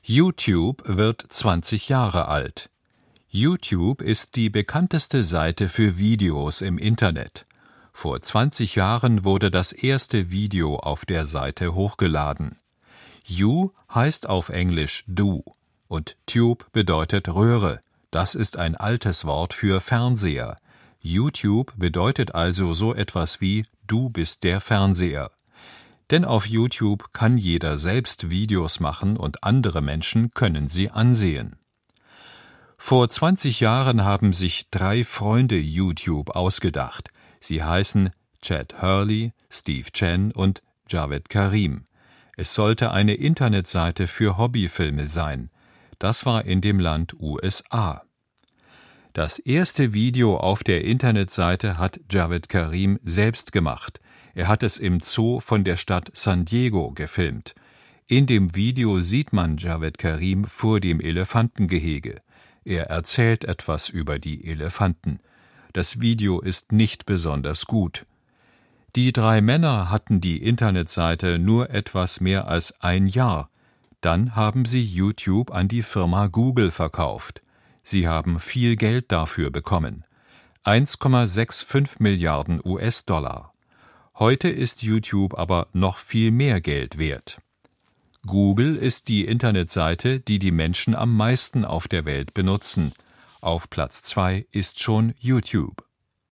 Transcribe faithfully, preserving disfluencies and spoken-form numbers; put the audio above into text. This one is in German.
YouTube wird zwanzig Jahre alt. YouTube ist die bekannteste Seite für Videos im Internet. Vor zwanzig Jahren wurde das erste Video auf der Seite hochgeladen. You heißt auf Englisch du und Tube bedeutet Röhre. Das ist ein altes Wort für Fernseher. YouTube bedeutet also so etwas wie du bist der Fernseher. Denn auf YouTube kann jeder selbst Videos machen und andere Menschen können sie ansehen. Vor zwanzig Jahren haben sich drei Freunde YouTube ausgedacht. Sie heißen Chad Hurley, Steve Chen und Javed Karim. Es sollte eine Internetseite für Hobbyfilme sein. Das war in dem Land U S A. Das erste Video auf der Internetseite hat Javed Karim selbst gemacht. Er hat es im Zoo von der Stadt San Diego gefilmt. In dem Video sieht man Javed Karim vor dem Elefantengehege. Er erzählt etwas über die Elefanten. Das Video ist nicht besonders gut. Die drei Männer hatten die Internetseite nur etwas mehr als ein Jahr. Dann haben sie YouTube an die Firma Google verkauft. Sie haben viel Geld dafür bekommen. eins Komma fünfundsechzig Milliarden U S-Dollar. Heute ist YouTube aber noch viel mehr Geld wert. Google ist die Internetseite, die die Menschen am meisten auf der Welt benutzen. Auf Platz zwei ist schon YouTube.